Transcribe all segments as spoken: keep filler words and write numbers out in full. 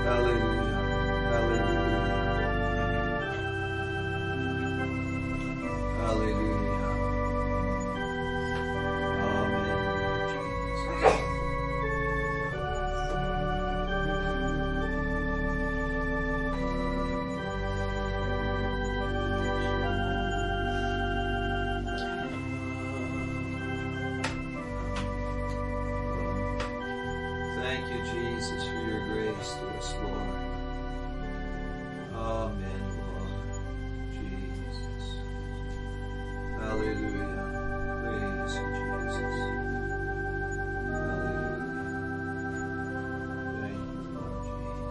Thank you, Jesus, for your grace to us, Lord. Amen, Lord. Jesus. Hallelujah. Praise you, Jesus. Hallelujah. Thank you, Lord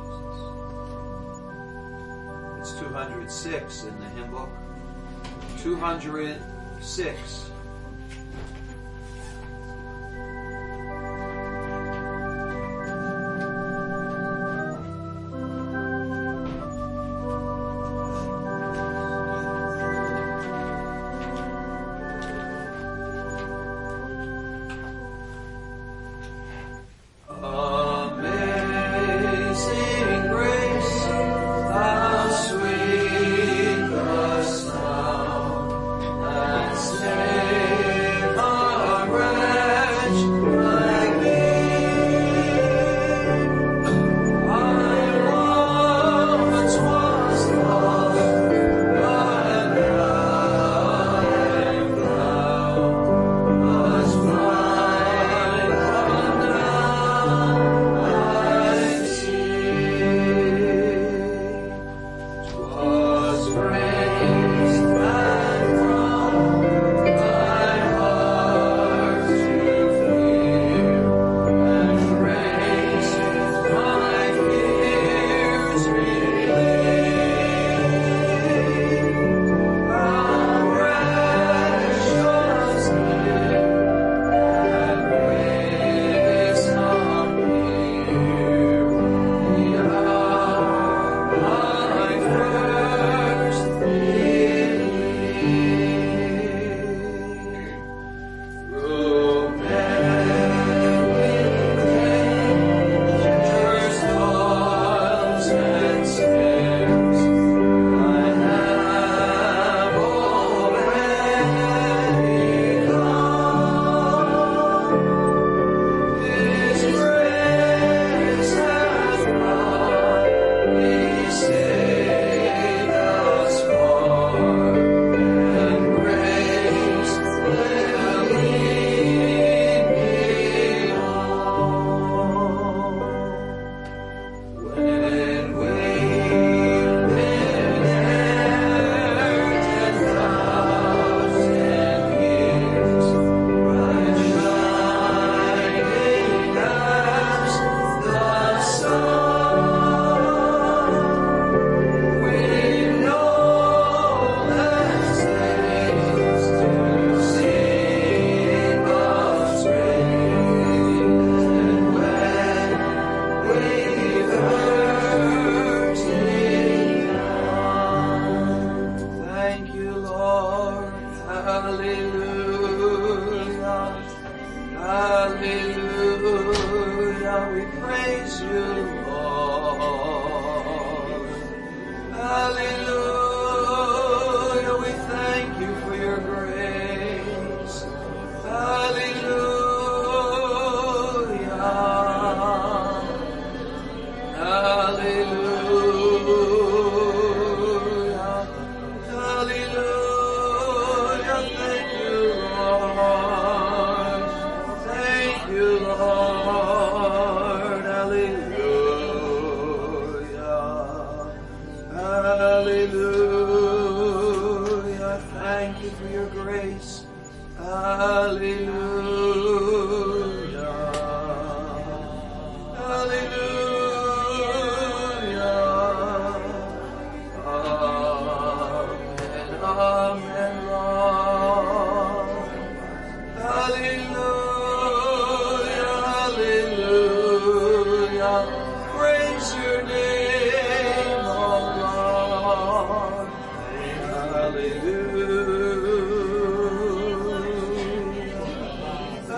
Jesus. It's two hundred six in the hymn book. two hundred six.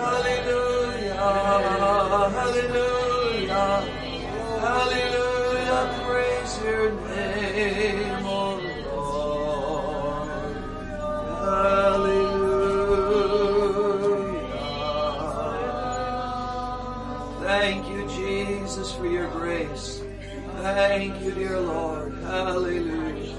Hallelujah, hallelujah, Hallelujah, praise your name, O Lord. Hallelujah. Thank you, Jesus, for your grace. Thank you, dear Lord. Hallelujah.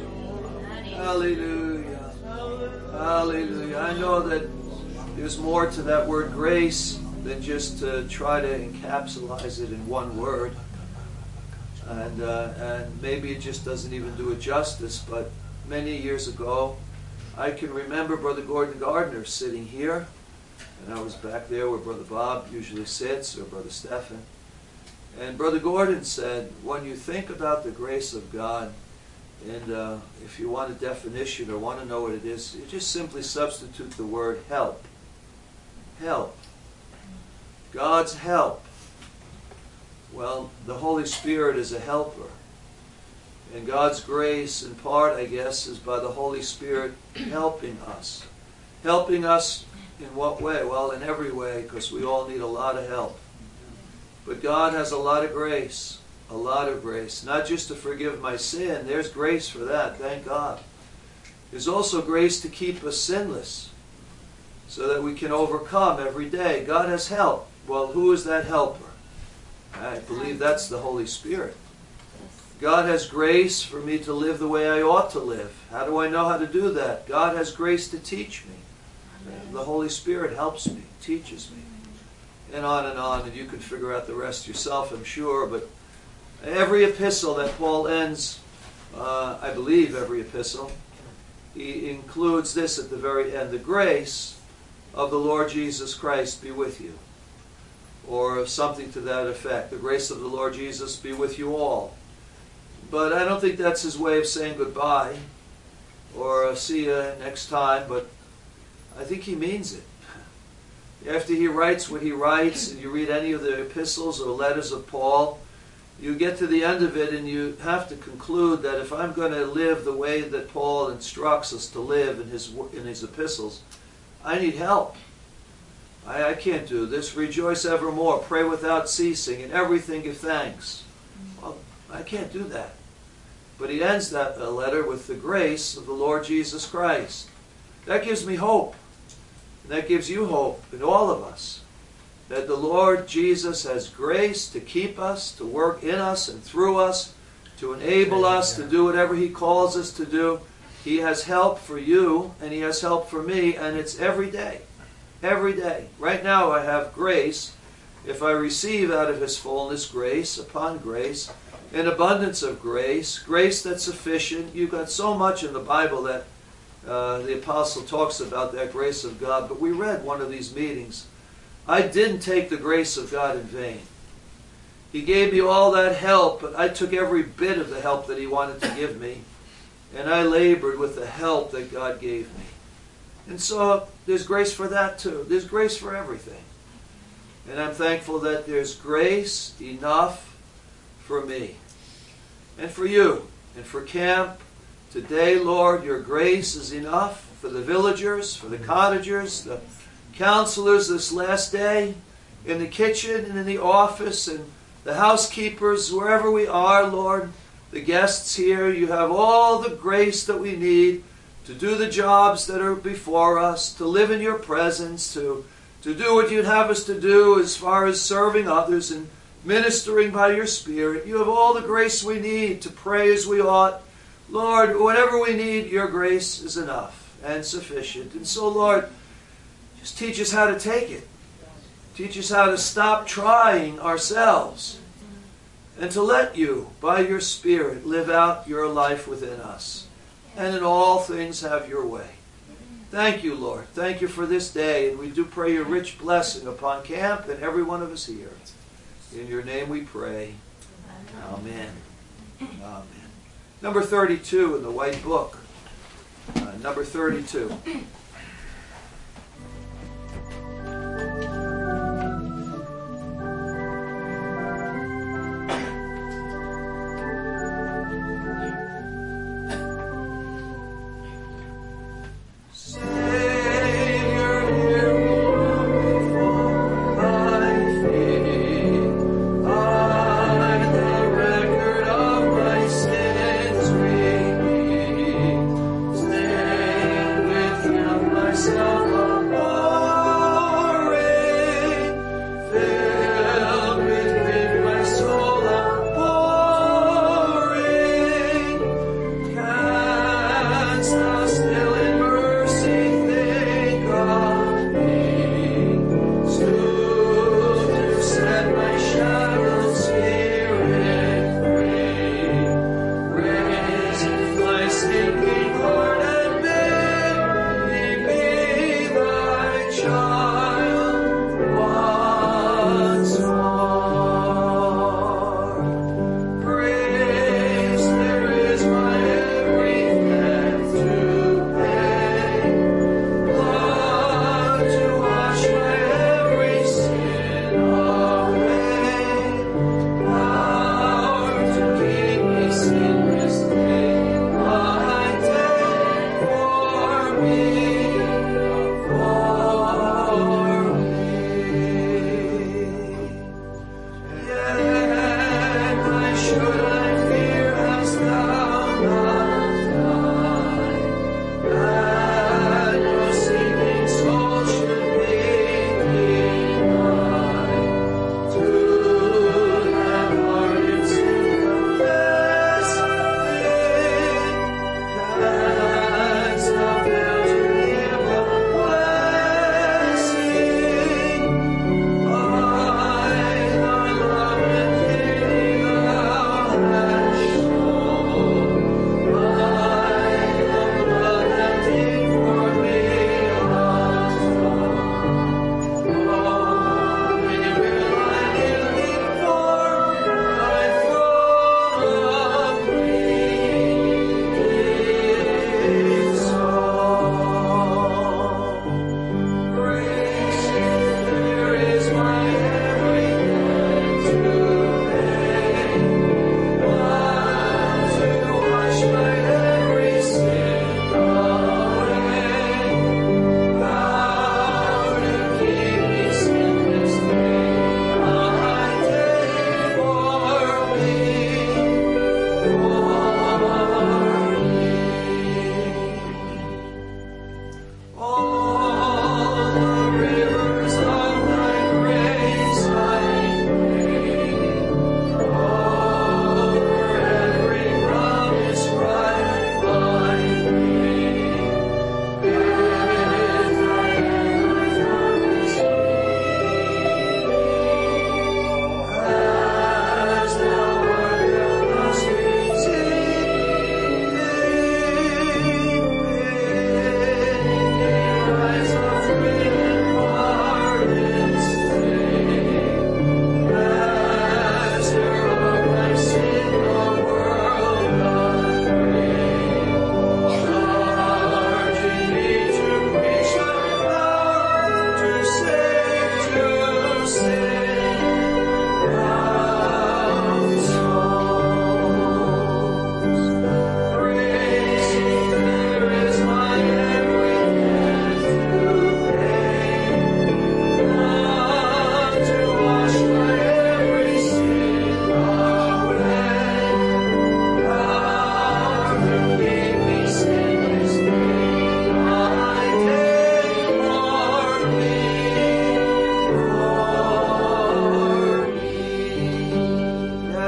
Hallelujah. Hallelujah. I know that there's more to that word grace than just to try to encapsulate it in one word. And, uh, and maybe it just doesn't even do it justice, but many years ago, I can remember Brother Gordon Gardner sitting here, and I was back there where Brother Bob usually sits, or Brother Stephan. And Brother Gordon said, when you think about the grace of God, and uh, if you want a definition or want to know what it is, you just simply substitute the word help. Help. God's help. Well, the Holy Spirit is a helper. And God's grace, in part, I guess, is by the Holy Spirit helping us. Helping us in what way? Well, in every way, because we all need a lot of help. But God has a lot of grace. A lot of grace. Not just to forgive my sin. There's grace for that, thank God. There's also grace to keep us sinless, so that we can overcome every day. God has help. Well, who is that helper? I believe that's the Holy Spirit. God has grace for me to live the way I ought to live. How do I know how to do that? God has grace to teach me. The Holy Spirit helps me, teaches me. And on and on, and you can figure out the rest yourself, I'm sure. But every epistle that Paul ends, uh, I believe every epistle, he includes this at the very end: the grace of the Lord Jesus Christ be with you. Or something to that effect. The grace of the Lord Jesus be with you all. But I don't think that's his way of saying goodbye or see you next time, but I think he means it. After he writes what he writes, and you read any of the epistles or letters of Paul, you get to the end of it and you have to conclude that if I'm going to live the way that Paul instructs us to live in his, in his epistles, I need help. I, I can't do this. Rejoice evermore. Pray without ceasing. In everything give thanks. Well, I can't do that. But he ends that uh, letter with the grace of the Lord Jesus Christ. That gives me hope. And that gives you hope in all of us. That the Lord Jesus has grace to keep us, to work in us and through us, to enable us to do whatever he calls us to do. He has help for you, and he has help for me, and it's every day. Every day. Right now I have grace. If I receive out of his fullness grace upon grace, an abundance of grace, grace that's sufficient. You've got so much in the Bible that uh, the apostle talks about that grace of God. But we read one of these meetings. I didn't take the grace of God in vain. He gave me all that help, but I took every bit of the help that he wanted to give me. And I labored with the help that God gave me. And so there's grace for that too. There's grace for everything. And I'm thankful that there's grace enough for me and for you and for camp. Today, Lord, your grace is enough for the villagers, for the cottagers, the counselors this last day, in the kitchen and in the office, and the housekeepers, wherever we are, Lord, the guests here. You have all the grace that we need to do the jobs that are before us, to live in your presence, to, to do what you'd have us to do as far as serving others and ministering by your Spirit. You have all the grace we need to pray as we ought. Lord, whatever we need, your grace is enough and sufficient. And so, Lord, just teach us how to take it. Teach us how to stop trying ourselves and to let you, by your Spirit, live out your life within us. And in all things have your way. Thank you, Lord. Thank you for this day. And we do pray your rich blessing upon camp and every one of us here. In your name we pray. Amen. Amen. Number thirty-two in the white book. Uh, number thirty-two. Of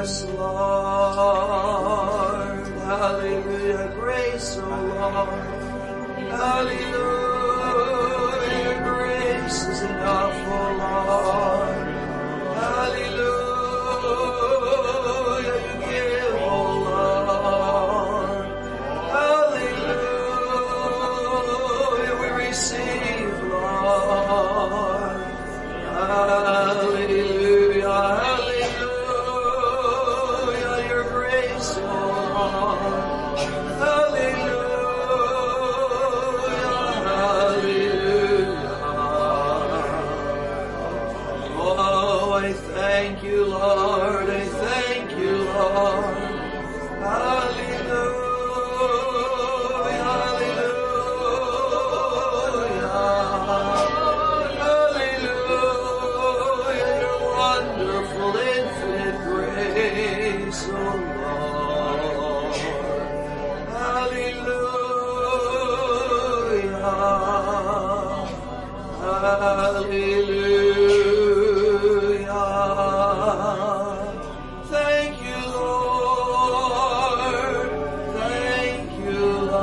Yes, Lord. Hallelujah. Grace, oh Lord. Hallelujah. Your grace is enough, oh Lord. Hallelujah. You give, oh Lord. Hallelujah. We receive, Lord. Hallelujah. Hallelujah. Your grace, oh Lord. Hallelujah. Hallelujah. Oh, I thank you, Lord. I thank you, Lord. Hallelujah. Hallelujah. Thank you, Lord. Thank you,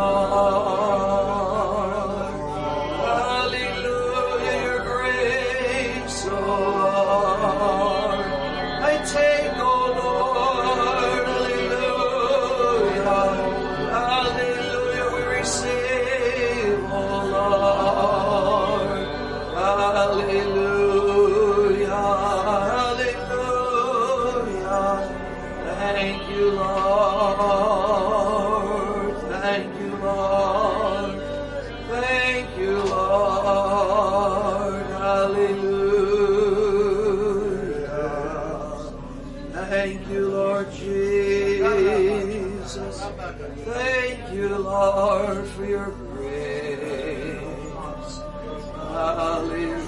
Lord. Hallelujah. Your grace, oh Lord. I take, oh Lord. Hallelujah. Hallelujah. We receive, oh Lord. Hallelujah, hallelujah. Thank you, Lord. Thank you, Lord. Thank you, Lord. Hallelujah. Thank you, Lord Jesus. Thank you, Lord, for your grace. Hallelujah.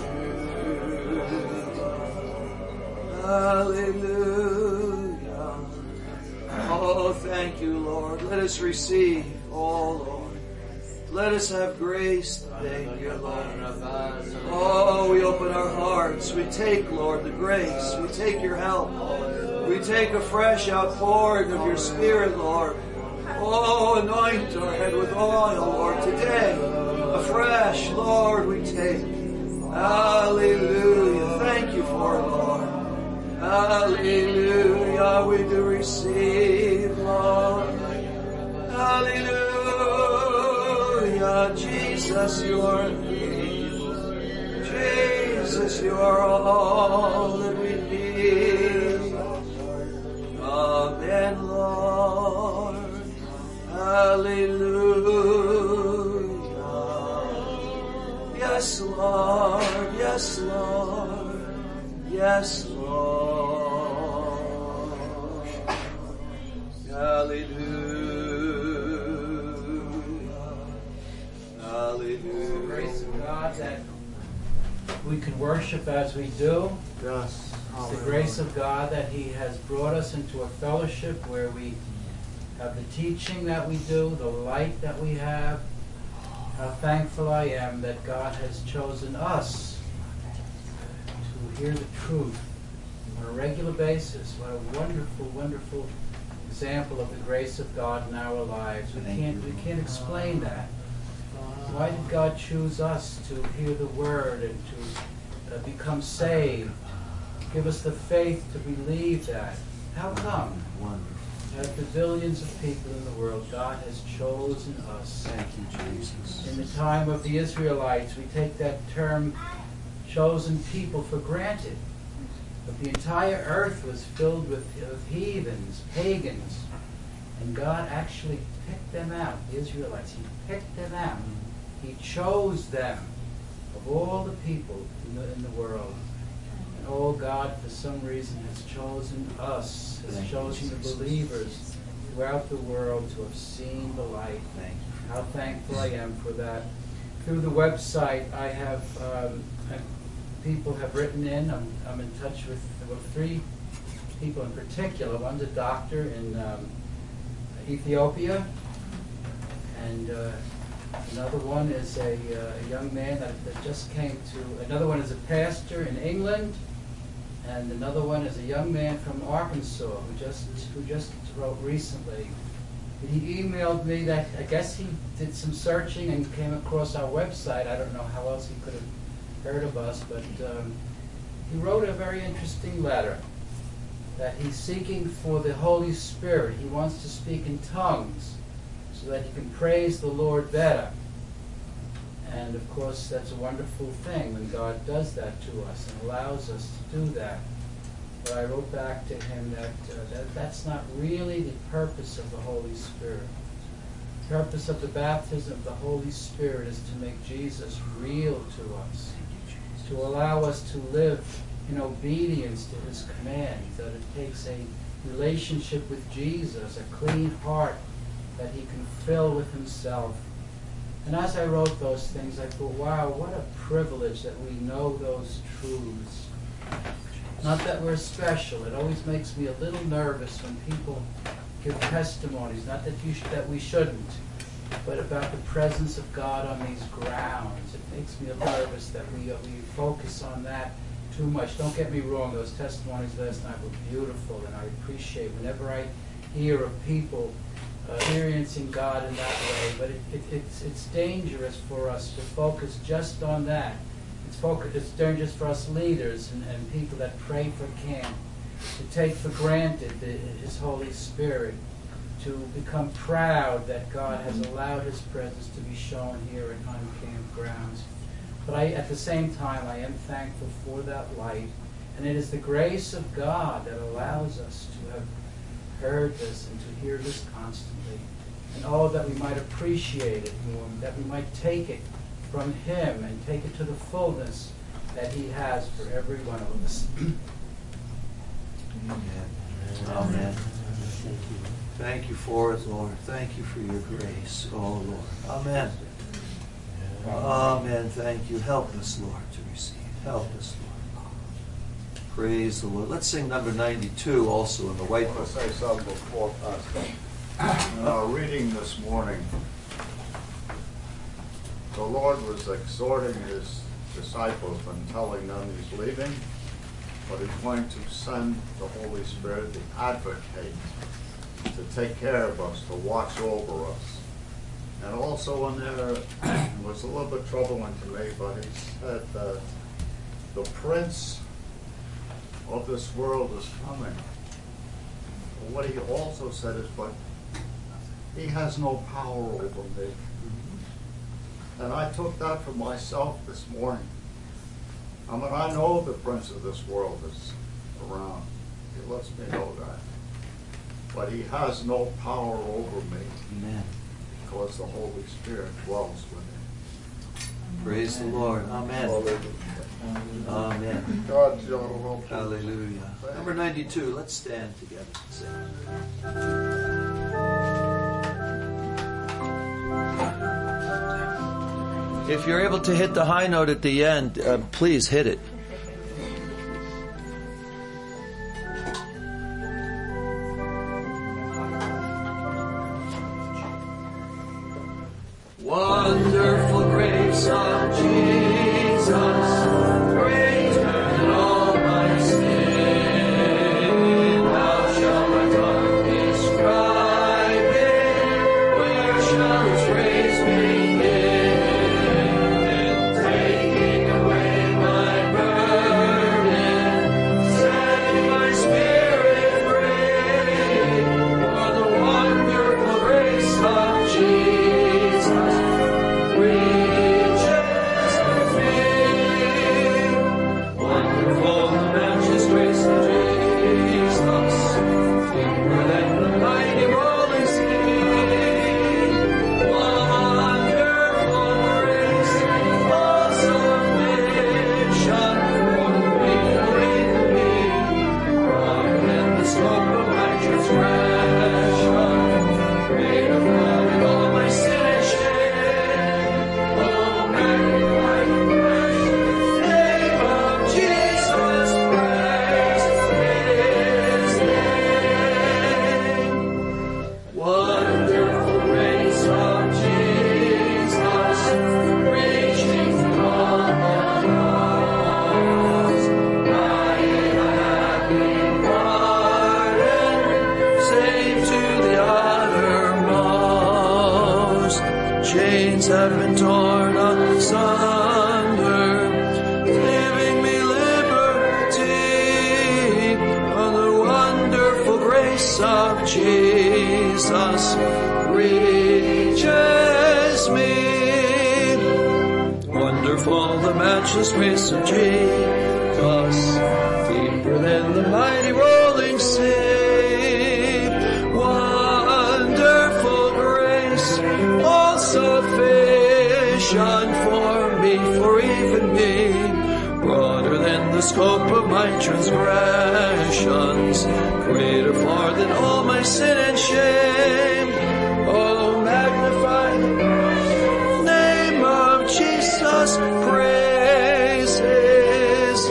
Hallelujah. Oh, thank you, Lord. Let us receive, oh Lord. Let us have grace today, dear Lord. Oh, we open our hearts. We take, Lord, the grace. We take your help. We take a fresh outpouring of your Spirit, Lord. Oh, anoint our head with oil, Lord, today. Afresh, Lord, we take. Hallelujah. Thank you for it, Lord. Hallelujah. We do receive, Lord. Hallelujah. Jesus, you are peace. Jesus, you are all that we need. Amen, Lord. Hallelujah. Yes, Lord. Yes, Lord. Yes, Lord. Hallelujah. Hallelujah. The grace of God that we can worship as we do. Yes. It's the grace of God that He has brought us into a fellowship where we have the teaching that we do, the light that we have. How thankful I am that God has chosen us to hear the truth on a regular basis. What a wonderful, wonderful example of the grace of God in our lives. We can't, we can't explain that. Why did God choose us to hear the Word and to uh, become saved? Give us the faith to believe that. How come? Out of the billions of people in the world, God has chosen us. Thank you, Jesus. In the time of the Israelites, we take that term chosen people for granted. But the entire earth was filled with, with heathens, pagans. And God actually picked them out, the Israelites. He picked them out. He chose them of all the people in the, in the world. And oh, God, for some reason, has chosen us, has Thank chosen you, the Jesus. believers throughout the world to have seen the light. Thank you. How thankful I am for that. Through the website, I have um, I- people have written in. I'm, I'm in touch with well, three people in particular. One's a doctor in um, Ethiopia, and uh, another one is a, uh, a young man that, that just came to. Another one is a pastor in England, And another one is a young man from Arkansas who just who just wrote recently. He emailed me that I guess he did some searching and came across our website. I don't know how else he could have heard of us, but um, he wrote a very interesting letter that he's seeking for the Holy Spirit. He wants to speak in tongues so that he can praise the Lord better. And of course, that's a wonderful thing when God does that to us and allows us to do that. But I wrote back to him that, uh, that that's not really the purpose of the Holy Spirit. The purpose of the baptism of the Holy Spirit is to make Jesus real to us, to allow us to live in obedience to his commands, that it takes a relationship with Jesus, a clean heart that he can fill with himself. And as I wrote those things, I thought, wow, what a privilege that we know those truths. Not that we're special. It always makes me a little nervous when people give testimonies, not that you sh- that we shouldn't, but about the presence of God on these grounds. It makes me a little nervous that we, uh, we focus on that too much. Don't get me wrong, those testimonies last night were beautiful, and I appreciate whenever I hear of people Uh, experiencing God in that way, but it, it, it's, it's dangerous for us to focus just on that. It's, focus, it's dangerous for us leaders and, and people that pray for camp to take for granted the, his Holy Spirit, to become proud that God has allowed his presence to be shown here in on-camp grounds. But I, at the same time, I am thankful for that light, and it is the grace of God that allows us to have heard this and to hear this constantly, and oh, that we might appreciate it more, that we might take it from him and take it to the fullness that he has for every one of us. Amen. Amen. Thank you for it, Lord. Thank you for your grace, oh Lord. Amen. Amen. Thank you. Help us, Lord, to receive. Help us, Lord. Praise the Lord. Let's sing number ninety-two also in the white I book. want to say something before Pastor. In our reading this morning, the Lord was exhorting his disciples and telling them he's leaving, but he's going to send the Holy Spirit, the advocate, to take care of us, to watch over us. And also in there, it was a little bit troubling to me, but he said that the prince of this world is coming. What he also said is, but he has no power over me. And I took that for myself this morning. I mean, I know the prince of this world is around. He lets me know that. But he has no power over me. Amen. Because the Holy Spirit dwells with him. Praise the Lord. Amen. Hallelujah. Amen. God, you ought to love him. Hallelujah. Number ninety-two. Let's stand together and sing. If you're able to hit the high note at the end, uh, please hit it. Wonderful grace of Jesus. chains have been torn asunder, giving me liberty on the wonderful grace of Jesus reaches me. Wonderful the matchless grace of Jesus, deeper than the mighty rolling sea. Wonderful grace, all sufficient for me, for even me, broader than the scope of my transgressions, greater far than all my sin and shame. Oh, magnify the name of Jesus, praise his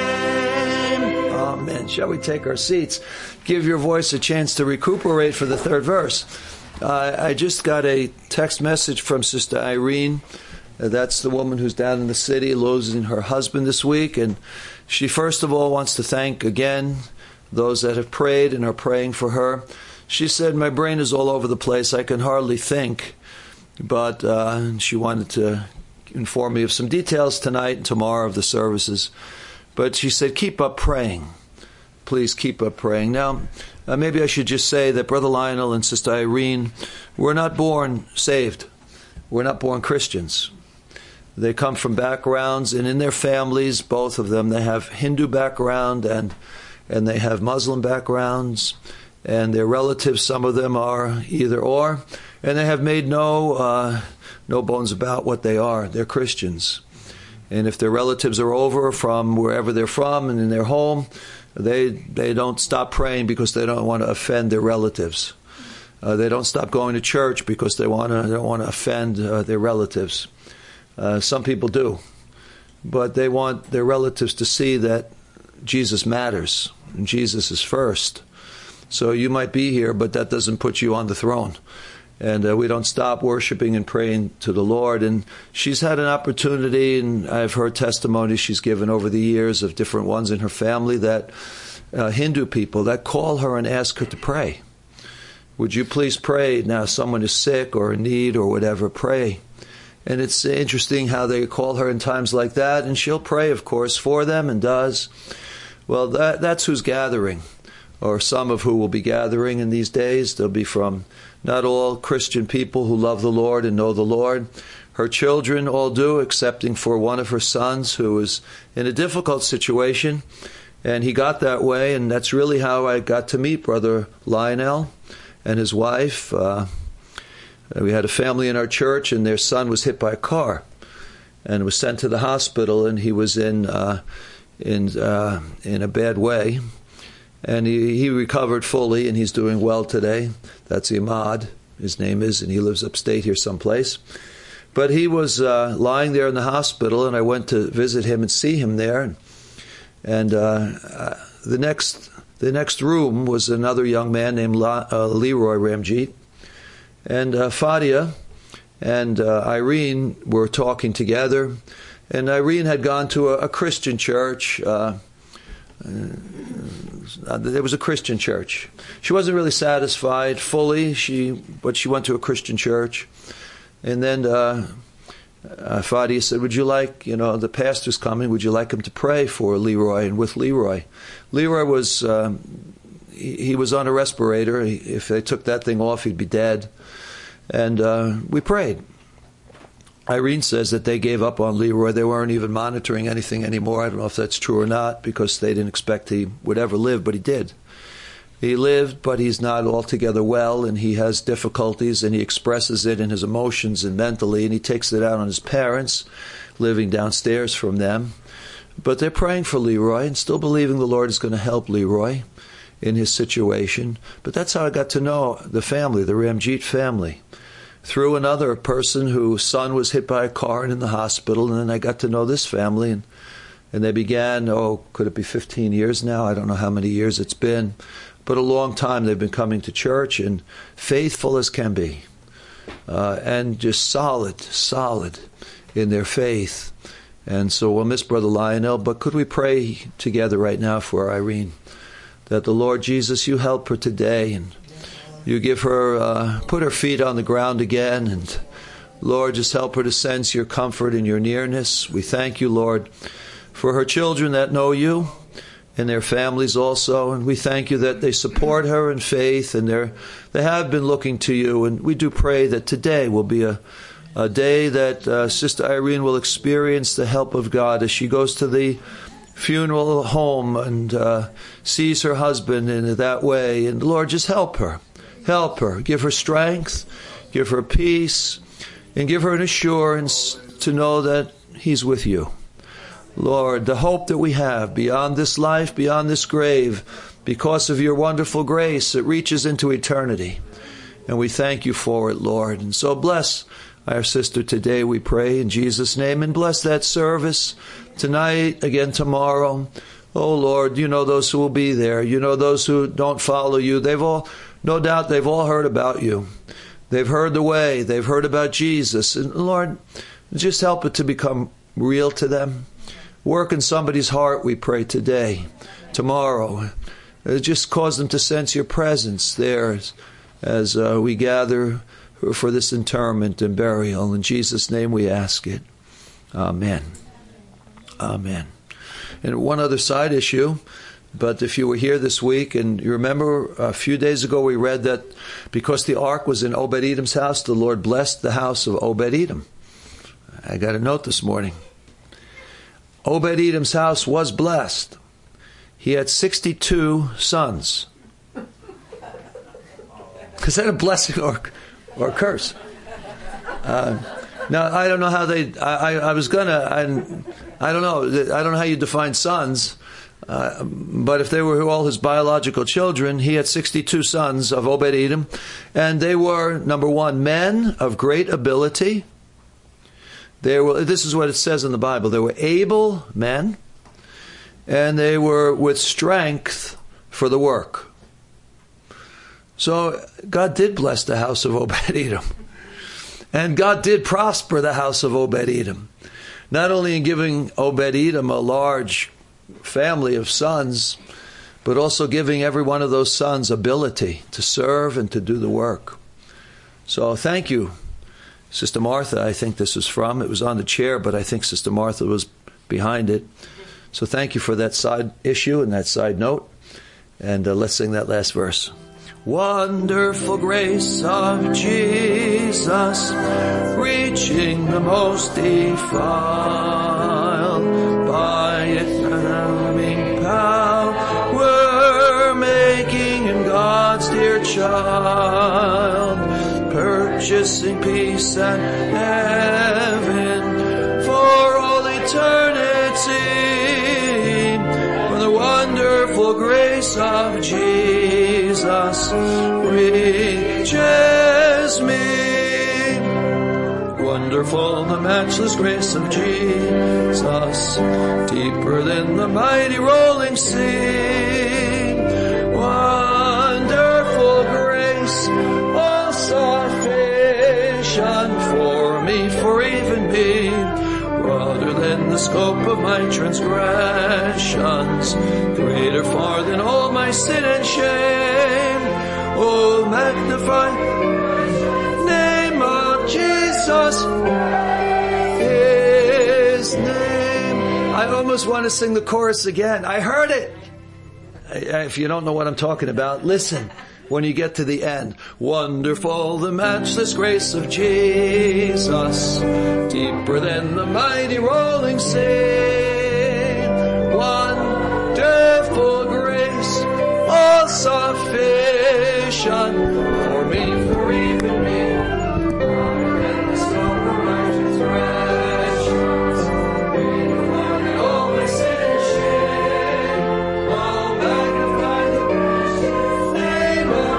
name. Amen. Shall we take our seats? Give your voice a chance to recuperate for the third verse. Uh, I just got a text message from Sister Irene. Uh, that's the woman who's down in the city losing her husband this week. And she first of all wants to thank again those that have prayed and are praying for her. She said, my brain is all over the place. I can hardly think. But uh, she wanted to inform me of some details tonight and tomorrow of the services. But she said, keep up praying. Please keep up praying. Now, uh, maybe I should just say that Brother Lionel and Sister Irene were not born saved. We're not born Christians. They come from backgrounds, and in their families, both of them, they have Hindu background and and they have Muslim backgrounds, and their relatives, some of them are either or, and they have made no uh, no bones about what they are. They're Christians. And if their relatives are over from wherever they're from and in their home, they they don't stop praying because they don't want to offend their relatives. Uh, they don't stop going to church because they want to they don't want to offend uh, their relatives. Uh, some people do, but they want their relatives to see that Jesus matters and Jesus is first. So you might be here, but that doesn't put you on the throne. And uh, we don't stop worshiping and praying to the Lord. And she's had an opportunity, and I've heard testimonies she's given over the years of different ones in her family, that uh, Hindu people that call her and ask her to pray. Would you please pray? Now someone is sick or in need or whatever, pray. And it's interesting how they call her in times like that, and she'll pray, of course, for them and does. Well, that, that's who's gathering, or some of who will be gathering in these days. They'll be from not all Christian people who love the Lord and know the Lord. Her children all do, excepting for one of her sons who is in a difficult situation, and he got that way, and that's really how I got to meet Brother Lionel and his wife. Uh, we had a family in our church, and their son was hit by a car and was sent to the hospital, and he was in uh, in uh, in a bad way. And he, he recovered fully, and he's doing well today. That's Imad, his name is, and he lives upstate here someplace. But he was uh, lying there in the hospital, and I went to visit him and see him there. And, and uh, uh, the next the next room was another young man named La, uh, Leroy Ramjeet. And uh, Fadia and uh, Irene were talking together. And Irene had gone to a, a Christian church. Uh, Uh, there was a Christian church. She wasn't really satisfied fully, she, but she went to a Christian church. And then uh, uh, Fadia said, would you like, you know, the pastor's coming, would you like him to pray for Leroy and with Leroy? Leroy was, um, he, he was on a respirator. He, if they took that thing off, he'd be dead. And uh, we prayed. Irene says that they gave up on Leroy. They weren't even monitoring anything anymore. I don't know if that's true or not, because they didn't expect he would ever live, but he did. He lived, but he's not altogether well, and he has difficulties, and he expresses it in his emotions and mentally, and he takes it out on his parents, living downstairs from them. But they're praying for Leroy and still believing the Lord is going to help Leroy in his situation. But that's how I got to know the family, the Ramjeet family, through another person whose son was hit by a car and in the hospital. And then I got to know this family, and and they began, oh, could it be fifteen years now? I don't know how many years it's been, but a long time they've been coming to church, and faithful as can be, uh, and just solid, solid in their faith. And so we'll miss Brother Lionel, but could we pray together right now for Irene, that the Lord Jesus, you help her today, and you give her, uh, put her feet on the ground again, and Lord, just help her to sense your comfort and your nearness. We thank you, Lord, for her children that know you and their families also. And we thank you that they support her in faith and they're, they have been looking to you. And we do pray that today will be a, a day that uh, Sister Irene will experience the help of God as she goes to the funeral home and uh, sees her husband in that way. And Lord, just help her. Help her. Give her strength. Give her peace. And give her an assurance to know that he's with you. Lord, the hope that we have beyond this life, beyond this grave, because of your wonderful grace, it reaches into eternity. And we thank you for it, Lord. And so bless our sister today, we pray, in Jesus' name. And bless that service tonight, again tomorrow. Oh, Lord, you know those who will be there. You know those who don't follow you. They've all, no doubt, they've all heard about you. They've heard the way. They've heard about Jesus. And Lord, just help it to become real to them. Work in somebody's heart, we pray, today, tomorrow. Just cause them to sense your presence there as, as uh, we gather for this interment and burial. In Jesus' name we ask it. Amen. Amen. And one other side issue. But if you were here this week, and you remember a few days ago we read that because the ark was in Obed-Edom's house, the Lord blessed the house of Obed-Edom. I got a note this morning. Obed-Edom's house was blessed. He had sixty-two sons. Is that a blessing or, or a curse? Uh, now, I don't know how they, I, I, I was going to, I, I don't know, I don't know how you define sons. Uh, but if they were all his biological children, he had sixty-two sons of Obed-Edom. And they were, number one, men of great ability. They were, this is what it says in the Bible. They were able men. And they were with strength for the work. So God did bless the house of Obed-Edom. And God did prosper the house of Obed-Edom. Not only in giving Obed-Edom a large family of sons, but also giving every one of those sons ability to serve and to do the work. So thank you, Sister Martha. I think this is from. It was on the chair, but I think Sister Martha was behind it. So thank you for that side issue and that side note. And uh, let's sing that last verse. Wonderful grace of Jesus, reaching the most defiled by economic power, making him God's dear child, purchasing peace and heaven for all eternity. For the wonderful grace of Jesus reaches me. Wonderful the matchless grace of Jesus, deeper than the mighty rolling sea. Wonderful grace, all sufficient for me, for even me, broader than the scope of my transgressions, greater far than all my sin and shame. Oh, magnify the name of Jesus, his name. I almost want to sing the chorus again. I heard it. If you don't know what I'm talking about, listen when you get to the end. Wonderful the matchless grace of Jesus, deeper than the mighty rolling sea. Wonderful grace, all sufficient for me, for even me. Broader than the scope of my transgressions, greater far than all my sin and shame. Oh, magnify the precious name of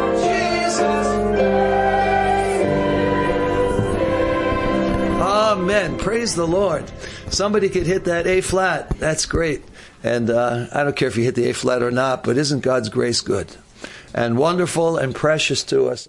Jesus. Amen. Praise the Lord. Somebody could hit that A flat. That's great. And uh, I don't care if you hit the A flat or not, but isn't God's grace good and wonderful and precious to us?